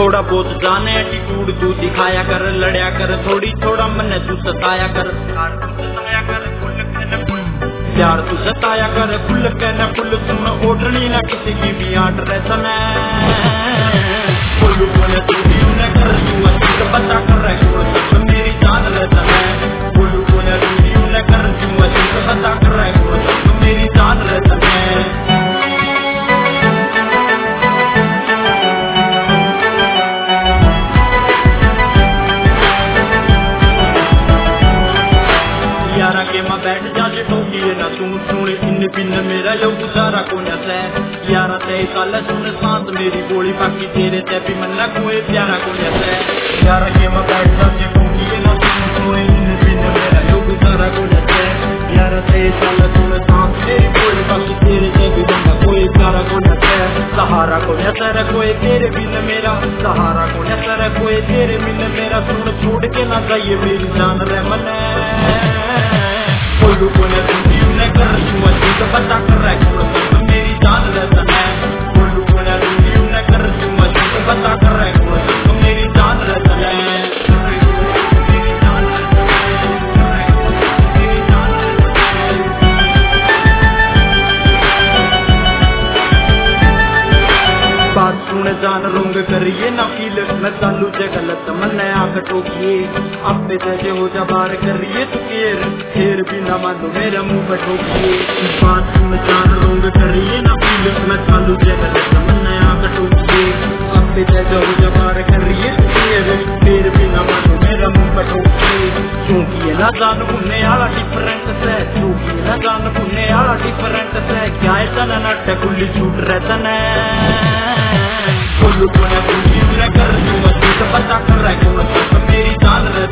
थोड़ा बहुत जाने एटीट्यूड तू दिखाया कर, लड़या कर थोड़ी थोड़ा मन तू सताया कर, प्यार तू सताया कर खुल के न खुल सुन ओढ़नी न किसी की भी आर्डर समय बोलू बोले तू भी न कर तू अच्छी बता कर रहे मेरी जान रहता है, बोलू बोले तू भी न कर तू अच्छी बता कर रहे मेरी जान रहता है। यारा के मां बैठ जाजे ठोकिए ना सुन सुन इन बिन मेरा यो गुजारा को न सै, यारा ते साल सुन सांस मेरी बोली बाकी तेरे ते भी मन कोई प्यारा को न सै, यारा के मां बैठ जाजे ठोकिए ना सुन सुन इन बिन मेरा यो गुजारा को न सै, यारा ते साल सुन सांस मेरी बोली बाकी तेरे ते भी मन कोई प्यारा को न सै, सहारा को न सै कोई तेरे बिन मेरा, सहारा को न सै कोई तेरे बिन मेरा, सुन छोड़ के ना जाइए मेरी जान रे मन बोलू बोले तू न कर तू अच्छी तो बता कर रहे मेरी जान रहता है, बोलू बोले तू न कर तू अच्छी तो बता कर रहे मेरी जान रहता है। बात सुन जान रोंग करिए ना फील मैं चालू जे गलत मन आंख टोकिए आपे जैसे हो जा बार करिए तू फिर भी ना मानो मेरा मुंह पर ठोकिए, बात सुन जान रोंग करिए ना फील मैं चालू जे गलत मन आंख टोकिए आपे जैसे हो जा बार करिए तू फिर भी ना मानो मेरा मुंह पर ठोकिए, क्योंकि ना जान भुनने वाला डिफरेंट है, क्योंकि ना जान भुनने वाला डिफरेंट है, क्या है तना नट खुली छूट रहता है, बोलू बोले तू न कर तू अच्छी तो बता कर रहे मेरी जान रहता